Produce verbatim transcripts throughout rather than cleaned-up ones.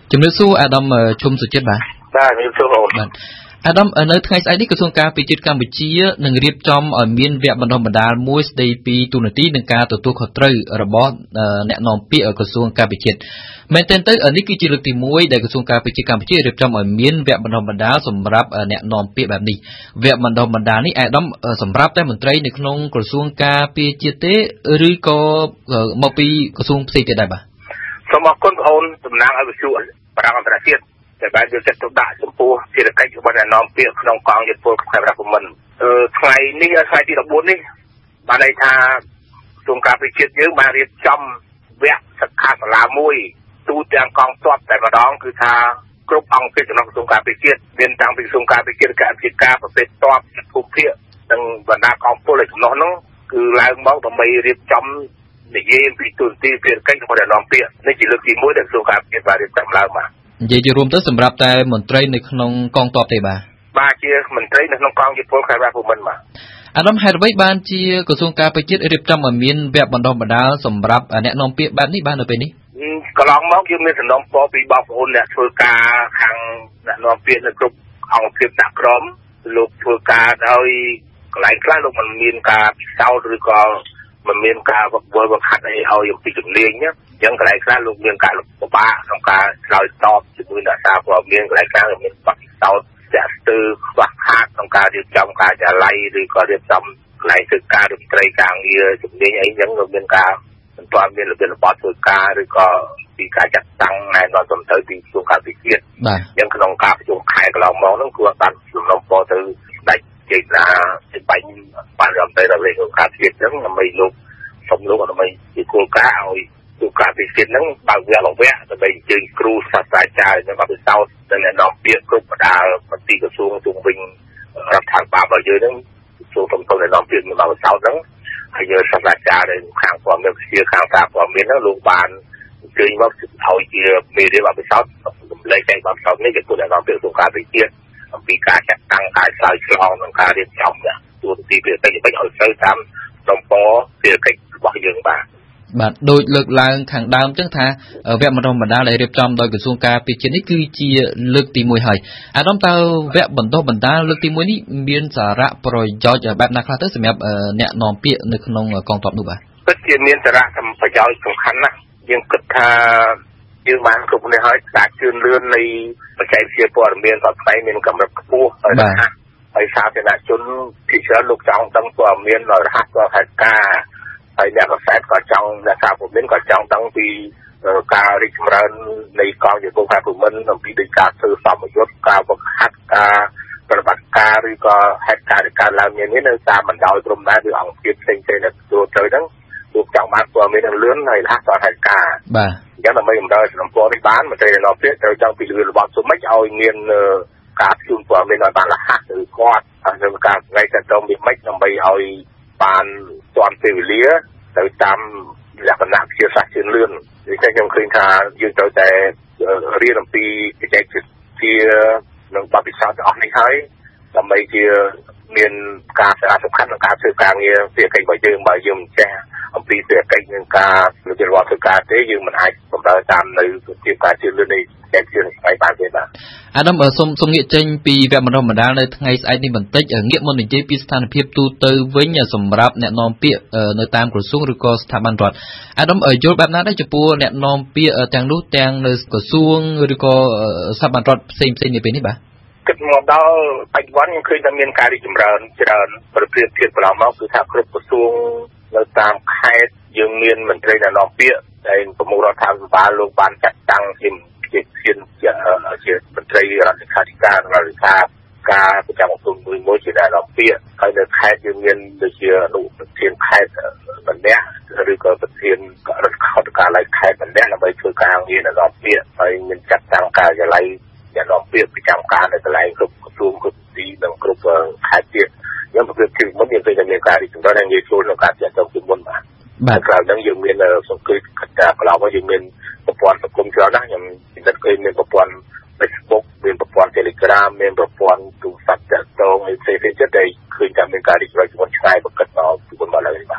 ជំរាបសួរអាដាមឈុំសុចិត្តបាទបាទជំរាបសួរបងអាដាមនៅថ្ងៃស្អែកនេះក្រសួងការពារជាតិកម្ពុជានឹងរៀបចំឲ្យមានវគ្គបណ្ដុះបណ្ដាលមួយស្ដីពីទូនាទីនិងការទទួលខុសត្រូវរបស់អ្នកនាំពាក្យក្រសួងការពារជាតិមែនទែនទៅនេះគឺជាលើកទីមួយដែលក្រសួងការពារជាតិកម្ពុជារៀបចំឲ្យមានវគ្គបណ្ដុះបណ្ដាលសម្រាប់អ្នកនាំពាក្យបែបនេះវគ្គបណ្ដុះបណ្ដាលនេះអាដាមសម្រាប់តែមន្ត្រីនៅក្នុងក្រសួងការពារជាតិទេឬក៏មកពីក្រសួងផ្សេងទៀតដែរបាទសូមអរគុណបងអូនតំណាងឲ្យវិទ្យុបារាំងអន្តរជាតិដែលបានយកចិត្តទុកដាក់ចំពោះភារកិច្ចរបស់អ្នកនាំពាក្យក្នុងកងយោធពលខេត្តរតនអឺថ្ងៃនេះថ្ងៃទី14នេះបានន័យថាក្រសួងការពារជាតិយើងបានរៀបចំវគ្គសិក្ខាសាលាមួយទូទាំងកងទ័ពតែម្ដងគឺថាគ្រប់អង្គភាពក្នុងក្រសួងការពារជាតិមានតាំងពីក្រសួងការពារជាតិការពារការប្រភេទទ័ពភូមិភាគនិងបណ្ដាកងពលឯចំណុះនោះគឺឡើងមកដើម្បីរៀបចំនិយាយពីទូនាទីភារកិច្ចរបស់អ្នកនាំពាក្យនេះជាលើកទីមួយដែលក្រសួងការពារជាតិបានរៀបចំឡើងមកនិយាយជារួមទៅសម្រាប់តែមន្ត្រីនៅក្នុងកងទ័ពទេបាទបាទជាមន្ត្រីនៅក្នុងកងយោធពលខេត្តរតនបាទអាដាមហេតុអ្វីបានជាក្រសួងការពារជាតិរៀបចំឲ្យមានវគ្គបណ្ដុះបណ្ដាលសម្រាប់អ្នកនាំពាក្យបែបនេះបាទនៅពេលនេះកន្លងមកយើងមានសំណូមពរពីបងប្អូនអ្នកធ្វើការខាងអ្នកនាំពាក្យនៅគ្រប់អង្គភាពដាក់ក្រមលោកធ្វើការដោយកន្លែងខ្លះលោកមិនមានការពិសោធន៍ឬក៏មិនមានការវឹកវរវឹកហាត់អីឲ្យអំពីជំនាញណាអញ្ចឹងកន្លែងខ្លះលោកមានការលំបាកក្នុងការឆ្លើយតបជាមួយអ្នកសារព័ត៌មានកន្លែងខ្លះមានបទពិសោធន៍ចាក់ស្ទើខ្វះខាតក្នុងការរៀបចំការចល័យឬក៏រៀបចំកន្លែងធ្វើការរដ្ឋមន្ត្រីការងារជំនាញអីអញ្ចឹងលោកមានការមិនទាន់មានរបៀបរបបធ្វើការឬក៏ពីការចាត់តាំងណែនាំទៅទៅពីក្រសួងការពារជាតិអញ្ចឹងក្នុងការប្រជុំខែកន្លងមកហ្នឹងគួរបានសំណូមពរទៅដាច់ជ័យណាជាបាញ់បានរដ្ឋមន្ត្រីរបស់ក្រសួងការពារជាតិអញ្ចឹងដើម្បីលោកសូមលោកដើម្បីជាគោលការណ៍ឲ្យក្រសួងការពារជាតិហ្នឹងបើកវគ្គឡើងវគ្គដើម្បីអញ្ជើញគ្រូសាស្ត្រាចារ្យនិងបទពិសោធន៍និងអ្នកនាំពាក្យគ្រប់បណ្ដាមន្ត្រីក្រសួងជុំវិញរដ្ឋាភិបាលរបស់យើងហ្នឹងក្រសួងទំនាក់ទំនងអ្នកនាំពាក្យមានបទពិសោធន៍ហ្នឹងហើយយើងសាស្ត្រាចារ្យដែលខាងព័ត៌មានវិទ្យាខាងសារព័ត៌មានហ្នឹងលោកបានអញ្ជើញមកឲ្យជាមេរៀនបទពិសោធន៍សម្លេងតែបទពិសោធន៍នេះជាពួកអ្នកនាំពាក្យក្រសួងការពារជាតិអំពីការចាត់តាំងការឆ្លើយឆ្លងនិងការរៀបចំទូនាទីភារកិច្ចឲ្យទៅតាមដំណរភារកិច្ចរបស់យើងបាទបាទដូចលើកឡើងខាងដើមចឹងថាវគ្គបណ្ដុះបណ្ដាលដែលរៀបចំដោយក្រសួងការពារជាតិនេះគឺជាលើកទីមួយហើយអាដាមតើវគ្គបណ្ដុះបណ្ដាលលើកទីមួយនេះមានសារៈប្រយោជន៍បែបណាខ្លះទៅសម្រាប់អ្នកនាំពាក្យនៅក្នុងកងទ័ពនោះបាទពិតជាមានសារៈប្រយោជន៍សំខាន់ណាស់យើងគិតថាយើងបានគ្រប់នេះហើយការជឿនលឿននៃបច្ចេកវិទ្យាព័ត៌មានក៏ផ្សេងមានកម្រិតខ្ពស់ហើយណាហើយសាធារណជនភាគច្រើនលោកចង់ដឹងព័ត៌មានរហ័សរាល់ហេតុការណ៍ហើយអ្នកកសែតក៏ចង់អ្នកសារព័ត៌មានក៏ចង់ដឹងពីការរីកចម្រើននៃកងយោធពលខេត្តភូមិន្ទអំពីដូចការធ្វើសមយុទ្ធការវឹកហាត់ការប្រតិបត្តិការឬក៏ហេតុការណ៍ដែលកើតឡើងមាននេះនៅតាមបណ្ដោយព្រំដែនឬអង្គភាពផ្សេងៗដែលទទួលទៅហ្នឹងលោកចង់បានព័ត៌មានលឿនហើយរហ័សរាល់ហេតុការណ៍បាទអញ្ចឹងដើម្បីបំរើសំណពរនេះបានមន្ត្រីនាំពាក្យត្រូវចង់ពីលឿនរបស់សុំមិនឲ្យមានការជូនព័ត៌មានឲ្យបានរហ័សឬគាត់ហើយការថ្ងៃតទៅមានម៉េចដើម្បីឲ្យបានទាន់ពេលវេលាទៅតាមលក្ខណៈវិទ្យាសាស្ត្រជឿនលឿនដូច្នេះខ្ញុំឃើញថាយើងត្រូវតែរៀនអំពីបច្ចេកវិទ្យានិងបទពិសោធន៍ទាំងអស់នេះហើយដើម្បីជាមានការសារៈសំខាន់ក្នុងការធ្វើការងារភារកិច្ចរបស់យើងបើយើងមិនចេះអំពីភារកិច្ចនឹងការវិទ្យាល័យធ្វើការទេយើងមិនអាចបំរើតាមនៅជាការជឿនលឿននៃបច្ចេកវិទ្យាស្វ័យបានទេបាទអាដាមសូមសូមងាកចេញពីវគ្គបណ្ដុះបណ្ដាលនៅថ្ងៃស្អែកនេះបន្តិចងាកមកនិយាយពីស្ថានភាពទូទៅវិញសម្រាប់អ្នកនាំពាក្យនៅតាមក្រសួងឬក៏ស្ថាប័នរដ្ឋអាដាមយល់បែបណាដែរចំពោះអ្នកនាំពាក្យទាំងនោះទាំងនៅក្រសួងឬក៏ស្ថាប័នរដ្ឋផ្សេងផ្សេងនៅពេលនេះបាទគិតមកដល់បច្ចុប្បន្នខ្ញុំឃើញថាមានការរីកចម្រើនច្រើនប្រភេទទៀតកន្លងមកគឺថាគ្រប់ក្រសួងនៅតាមខេត្តយើងមានមន្ត្រីអ្នកនាំពាក្យដែលប្រមុខរដ្ឋាភិបាលលោកបានចាត់តាំងជាជាជាជាមន្ត្រីរដ្ឋលេខាធិការនិងរដ្ឋលេខាការប្រចាំក្រសួងមួយមួយជាអ្នកនាំពាក្យហើយនៅខេត្តយើងមានដូចជាអនុប្រធានខេត្តម្នាក់ឬក៏ប្រធានរដ្ឋខុទ្ទកាល័យខេត្តម្នាក់ដើម្បីធ្វើការងារអ្នកនាំពាក្យហើយមានចាត់តាំងការិយាល័យអ្នកនាំពាក្យប្រចាំការនៅកន្លែងគ្រប់ក្រសួងគ្រប់ទីនិងគ្រប់ខេត្តទៀតយើងប្រភេទគឺមុនយើងឃើញតែមានការរីកចម្រើននិងងាយស្រួលក្នុងការចាត់ចែងពីមុនបាទបាទក្រោយហ្នឹងយើងមានសង្គមគិតថាកន្លងមកយើងមានប្រព័ន្ធសង្គមច្រើនណាស់ខ្ញុំពិនិត្យឃើញមានប្រព័ន្ធ Facebook មានប្រព័ន្ធ Telegram មានប្រព័ន្ធទូរស័ព្ទតាក់ទងផ្សេងៗទៀតដែលឃើញថាមានការរីកចម្រើនឆ្ងាយបកិតមកពីមុនមកឡើយបាទ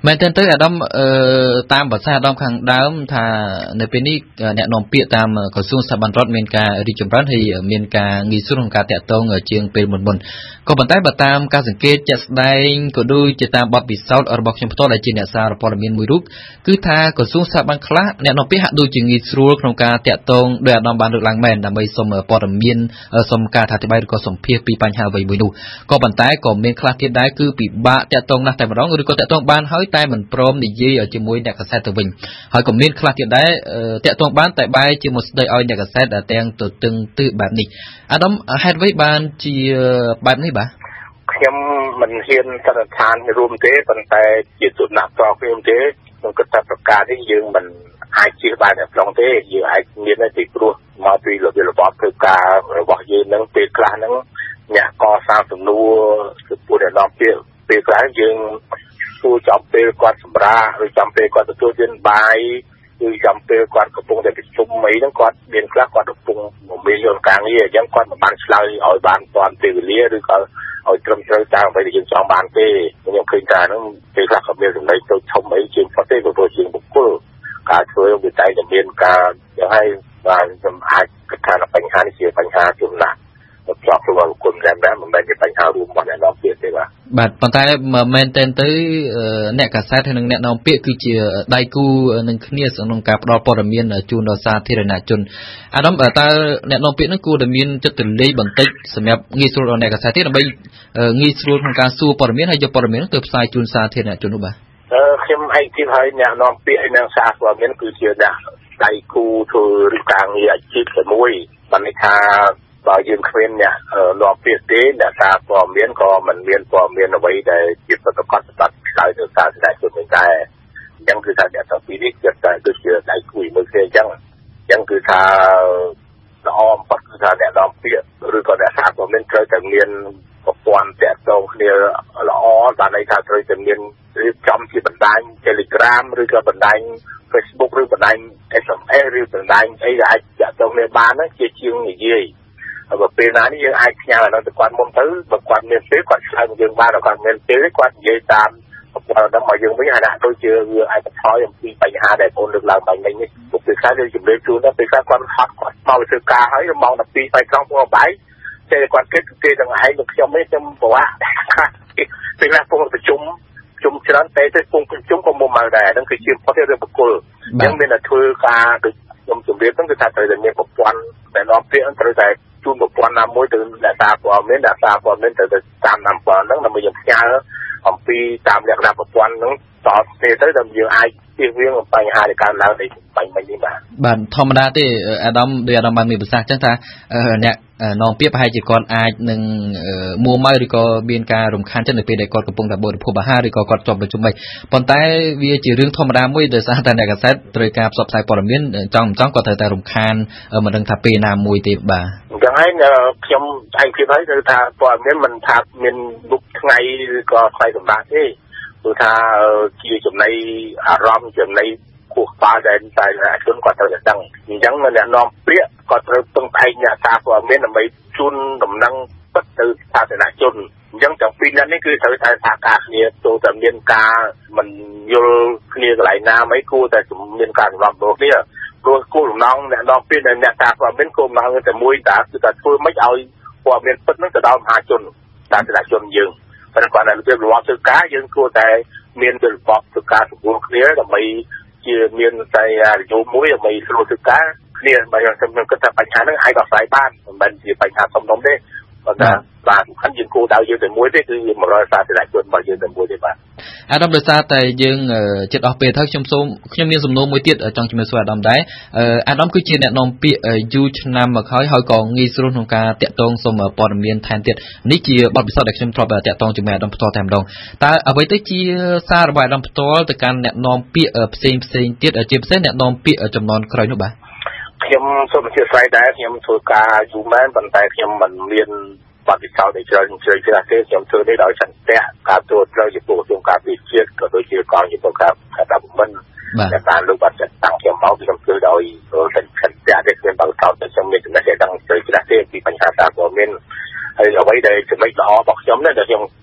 មែនទែនទៅអាដាមតាមភាសាអាដាមខាងដើមថានៅពេលនេះអ្នកនាំពាក្យតាមក្រសួងស្ថាប័នរដ្ឋមានការរីកចម្រើនហើយមានការងាយស្រួលក្នុងការតាក់ទងជាងពេលមុនមុនក៏ប៉ុន្តែបើតាមការសង្កេតជាក់ស្ដែងក៏ដូចជាតាមបទពិសោធន៍របស់ខ្ញុំផ្ទាល់ដែលជាអ្នកសារព័ត៌មានមួយរូបគឺថាក្រសួងស្ថាប័នខ្លះអ្នកនាំពាក្យហាក់ដូចជាងាយស្រួលក្នុងការតាក់ទងដោយអាដាមបានលើកឡើងមែនដើម្បីសុំព័ត៌មានសុំការអធិប្បាយឬក៏សម្ភាសពីបញ្ហាអ្វីមួយនោះក៏ប៉ុន្តែក៏មានខ្លះទៀតដែរគឺពិបាកតាក់ទងណាស់តែម្ដងឬក៏តាក់ទងបានហើយតែមិនព្រមនិយាយជាមួយអ្នកកាសែតទៅវិញហើយក៏មានខ្លះទៀតដែរតាក់ទងបានតែបែរជាមកស្ដីឲ្យអ្នកកាសែតទាំងទៅទឹងទឺបែបនេះអាដាមហេតុអ្វីបានជាបែបនេះបាទខ្ញុំមិនហ៊ានសន្និដ្ឋានរួមទេប៉ុន្តែជាទុនណាផ្ទាល់ខ្ញុំទេខ្ញុំគិតថាប្រកាសនេះយើងមិនអាចជឿបានតែក្នុងទេយើងអាចមានតែព្រោះមកពីរបៀបរបបធ្វើការរបស់យើងនឹងពេលខ្លះហ្នឹងអ្នកកសាងសំណួរគឺពួកអ្នកនាំពាក្យពេលខ្លះយើងសួរចំពេលគាត់សម្រាប់ឬចំពេលគាត់ទទួលទានបាយឬចំពេលគាត់កំពុងតែប្រជុំអីហ្នឹងគាត់មានខ្លះគាត់កំពុងមានយន្តការងារអញ្ចឹងគាត់មិនបានឆ្លើយឲ្យបានទាន់ពេលវេលាឬក៏ឲ្យត្រឹមត្រូវតាមអ្វីដែលយើងចង់បានទេខ្ញុំឃើញថាហ្នឹងពេលខ្លះក៏មានសម្ដីទៅធំអីជាងផុតទេព្រោះជាងបុគ្គលការធ្វើវាតែតែមានការយ៉ាងហើយបានខ្ញុំអាចគិតថាបញ្ហានេះជាបញ្ហាចំណាក់ចោះខ្លួនគុំតែមិនមែនជាបញ្ហារួមរបស់អ្នកនាំពាក្យទេបាទបាទប៉ុន្តែមែនតែនទៅអ្នកកាសែតហើយនិងអ្នកនាំពាក្យគឺជាដៃគូនឹងគ្នាក្នុងការផ្ដល់ព័ត៌មានជូនដល់សាធារណជនអាដាមតើអ្នកនាំពាក្យនឹងគួរតែមានចិត្តទលាយបន្តិចសម្រាប់ងាយស្រួលដល់អ្នកកាសែតទេដើម្បីងាយស្រួលក្នុងការសួរព័ត៌មានហើយយកព័ត៌មានទៅផ្សាយជូនសាធារណជននោះបាទអឺខ្ញុំឯកទៀតហើយអ្នកនាំពាក្យហើយនិងសារព័ត៌មានគឺជាអ្នកដៃគូធ្វើឬការងារអាជីពជាមួយបានន័យថាបើយើងគ្មានអ្នកនាំពាក្យទេអ្នកសារព័ត៌មានក៏មិនមានព័ត៌មានអ្វីដែលជាប្រកបស្ដាប់ឆ្លើយទៅសាធារណជនវិញដែរអញ្ចឹងគឺថាអ្នកទាំងពីរនេះគឺតែដូចជាដៃគូមួយគ្នាអញ្ចឹងអញ្ចឹងគឺថាល្អបំផុតគឺថាអ្នកនាំពាក្យឬក៏អ្នកសារព័ត៌មានត្រូវតែមានប្រព័ន្ធតាក់ទងគ្នាល្អបានន័យថាត្រូវតែមានរៀបចំជាបណ្ដាញ Telegram ឬក៏បណ្ដាញ Facebook ឬបណ្ដាញ เอส เอ็ม เอส ឬបណ្ដាញអីដែលអាចតាក់ទងគ្នាបានហ្នឹងជាជាងនិយាយបើពេលណានេះយើងអាចផ្ញើដល់ទៅគាត់មុនទៅបើគាត់មានពេលគាត់ឆ្លើយមកយើងបានគាត់មានពេលគាត់និយាយតាមប្រព័ន្ធហ្នឹងមកយើងវិញហើយដូចជាវាអាចបន្ថយអំពីបញ្ហាដែលបងលើកឡើងបាញ់មិញនេះពេលខ្លះយើងជំរាបជូនដល់ពេលខ្លះគាត់ហត់គាត់មកធ្វើការហើយម៉ោង12ថ្ងៃត្រង់ពួកបាយតែគាត់គិតគេទាំងឯងនឹងខ្ញុំនេះខ្ញុំប្រវាក់ពេលខ្លះពងប្រជុំជុំច្រើនតែទៅពងប្រជុំក៏មុំមកដែរហ្នឹងគឺជាផុតរឿងបុគ្គលអញ្ចឹងមានតែធ្វើការដូចខ្ញុំជំរាបហ្នឹងគឺថាត្រូវតែមានប្រព័ន្ធដែលនាំពាក្យត្រូវតែជូនប្រព័ន្ធណាមួយទៅអ្នកសារព័ត៌មានអ្នកសារព័ត៌មានទៅតាមតាមប្រព័ន្ធហ្នឹងដើម្បីយើងផ្ញើអំពីតាមលក្ខណៈប្រព័ន្ធហ្នឹងតទៅទៅដែលយើងអាចជៀសវាងបញ្ហាដែលកើតឡើងនៃបញ្ហានេះបាទបាទធម្មតាទេអាដាមដោយអាដាមបានមានប្រសាសន៍អញ្ចឹងថាអ្នកនាំពាក្យប្រហែលជាគាត់អាចនឹងមួម៉ៅឬក៏មានការរំខានចិត្តនៅពេលដែលគាត់កំពុងតែបរិភោគអាហារឬក៏គាត់ជាប់ប្រជុំអីប៉ុន្តែវាជារឿងធម្មតាមួយដោយសារតែអ្នកកាសែតត្រូវការផ្សព្វផ្សាយព័ត៌មានចង់មិនចង់គាត់ត្រូវតែរំខានមិនដឹងថាពេលណាមួយទេបាទអញ្ចឹងហើយខ្ញុំឯងគិតហើយគឺថាព័ត៌មានមិនថាមានមុខថ្ងៃឬក៏ផ្សាយសម្រាប់ទេគឺថាជាចំណៃអារម្មណ៍ចំណៃគោះក្បាលដែលតែជនគាត់ត្រូវតែដឹងអញ្ចឹងអ្នកនាំពាក្យគាត់ត្រូវពឹងផ្អែកអ្នកសារព័ត៌មានដើម្បីជូនដំណឹងពិតទៅសាធារណជនអញ្ចឹងទាំងពីរនាក់នេះគឺត្រូវតែសហការគ្នាចូលតែមានការមិនយល់គ្នាកន្លែងណាមិនគួរតែមានការសម្របរបស់គ្នាព្រោះគោលបំណងអ្នកនាំពាក្យនិងអ្នកសារព័ត៌មានគោលបំណងតែមួយតាគឺថាធ្វើម៉េចឲ្យព័ត៌មានពិតនឹងទៅដល់មហាជនសាធារណជនយើងប៉ុន្តែគាត់នៅរបៀបរបបធ្វើការយើងគួរតែមានរបបធ្វើការសម្រួលគ្នាដើម្បីជាមានតែរយៈមួយដើម្បីស្រួលធ្វើការគ្នាបើខ្ញុំគិតថាបញ្ហាហ្នឹងអាចដោះស្រាយបានមិនមែនជាបញ្ហាធំដុំទេប៉ុន្តែបាទសំខាន់យើងគួរដៅយើងតែមួយទេគឺមករកសាធារណជនរបស់យើងតែមួយទេបាទអាដាមដោយសារតែយើងជិតអស់ពេលទៅខ្ញុំសូមខ្ញុំមានសំណួរមួយទៀតចង់ជំរាបសួរអាដាមដែរអាដាមគឺជាអ្នកនាំពាក្យយូរឆ្នាំមកហើយហើយក៏ងាយស្រួលក្នុងការតាក់ទងសុំព័ត៌មានថែមទៀតនេះជាបទពិសោធន៍ដែលខ្ញុំធ្លាប់តាក់ទងជាមួយអាដាមផ្ទាល់តែម្ដងតើអ្វីទៅជាសាររបស់អាដាមផ្ទាល់ទៅកាន់អ្នកនាំពាក្យផ្សេងផ្សេងទៀតជាពិសេសអ្នកនាំពាក្យចំនួនក្រោយនោះបាទខ្ញុំសូមអធិស្ឋានដែរខ្ញុំធ្វើការយូរមែនប៉ុន្តែខ្ញុំមិនមានបទពិសោធន៍ដែលច្រើនជ្រៅជ្រះទេខ្ញុំធ្វើនេះដោយសន្តិភាពការត្រួតត្រូវចំពោះក្រសួងការពារជាតិក៏ដូចជាកងយុទ្ធសាស្ត្រខាងតាមមិនតែការលោកបានចាត់តាំងខ្ញុំមកខ្ញុំធ្វើដោយសន្តិភាពដែលខ្ញុំបានកោតតែខ្ញុំមានចំណេះដឹងជ្រៅជ្រះទេពីបញ្ហាសារព័ត៌មានហើយអ្វីដែលចំណុចល្អរបស់ខ្ញុំនេះដែលខ្ញុំដាក់ទុក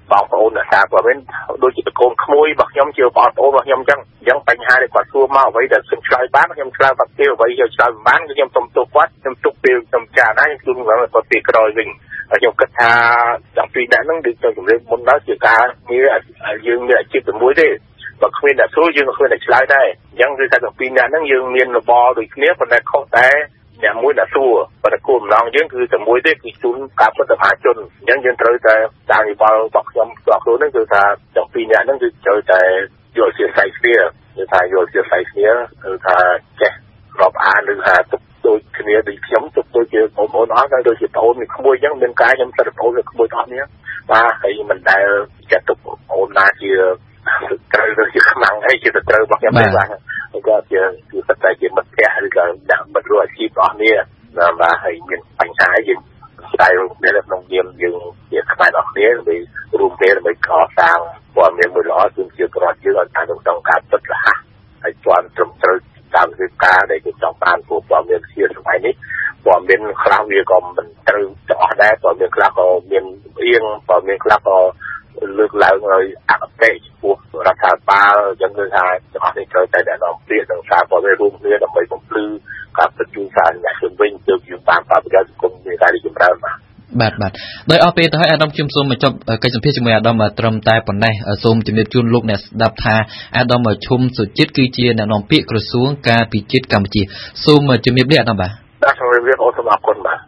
បងប្អូនអ្នកសារព័ត៌មានដូចជាតកូនក្មួយរបស់ខ្ញុំជាបងប្អូនរបស់ខ្ញុំអញ្ចឹងអញ្ចឹងបញ្ហានេះគាត់សួរមកអ្វីដែលខ្ញុំឆ្លើយបានខ្ញុំឆ្លើយបាត់ទៅអ្វីយកឆ្លើយមិនបានគឺខ្ញុំសុំទោសគាត់ខ្ញុំទុកពេលខ្ញុំចារណាខ្ញុំជូនគាត់ទៅពេលក្រោយវិញខ្ញុំគិតថាទាំងពីរអ្នកហ្នឹងដូចខ្ញុំជម្រាបមុនដល់ជាការងារយើងមានអាជីពជាមួយទេបើគ្មានអ្នកសួរយើងក៏គ្មានអ្នកឆ្លើយដែរអញ្ចឹងគឺថាទាំងពីរអ្នកហ្នឹងយើងមានរបរដូចគ្នាប៉ុន្តែខុសតែអ្នកមួយអ្នកសួរប៉ុន្តែគោលបំណងយើងគឺតែមួយទេគឺជូនការពិតដល់មហាជនអញ្ចឹងយើងត្រូវតែតាមវិបល់របស់ខ្ញុំផ្ទាល់ខ្លួនហ្នឹងគឺថាទាំងពីរអ្នកហ្នឹងគឺត្រូវតែយល់ជាស្អីគ្នាគឺថាយល់ជាស្អីគ្នាគឺថាចេះរាប់អានឬថាទុកដូចគ្នាដូចខ្ញុំទុកដូចជាបងប្អូនអស់ហើយដូចជាបងប្អូននេះក្មួយអញ្ចឹងមានការខ្ញុំសិតបងប្អូនក្មួយអស់នេះបាទហើយមិនដែលចាត់ទុកបងប្អូនណាជាត្រូវឬជាខ្មាំងអីជាត្រូវរបស់ខ្ញុំទេបាទគាត់ជាគឺសិតតែជាមិត្តភក្តិឬក៏អ្នកមិត្តរួមអាជីពអស់នេះបាទហើយមានបញ្ហាយើងស្ដាយរួមគ្នាក្នុងនាមយើងជាខ្មែរអស់គ្នាដើម្បីរួមគ្នាដើម្បីកសាងព័ត៌មានមួយល្អជូនជាប្រវត្តិយើងឲ្យតាមក្នុងការពិតរហ័សហើយជាន់ត្រឹមត្រូវតាមវិការដែលគេចង់បានពួកព័ត៌មានជាសម័យនេះព័ត៌មានខ្លះវាក៏មិនត្រូវទាំងអស់ដែរព័ត៌មានខ្លះក៏មានអៀងព័ត៌មានខ្លះក៏លើកឡើងឲ្យអកតេចំពោះរដ្ឋាភិបាលអញ្ចឹងគឺថាទាំងអស់នេះត្រូវតែអ្នកនាំពាក្យនិងសារព័ត៌មានរួមគ្នាដើម្បីបំភ្លឺការពិតជូនសារអ្នកជំវិញទៅជាតាមបរិយាសង្គមមានការរីកចម្រើនបាទបាទបាទដោយអស់ពេលទៅហើយអាដាមខ្ញុំសូមបញ្ចប់កិច្ចសម្ភាសជាមួយអាដាមត្រឹមតែប៉ុណ្ណេះសូមជំរាបជូនលោកអ្នកស្ដាប់ថាអាដាមឈុំសុជាតិគឺជាអ្នកនាំពាក្យក្រសួងការពិជាតិកម្ពុជាសូមជំរាបលាអាដាមបាទបាទសូមជម្រាបអរសូមអរគុណបាទ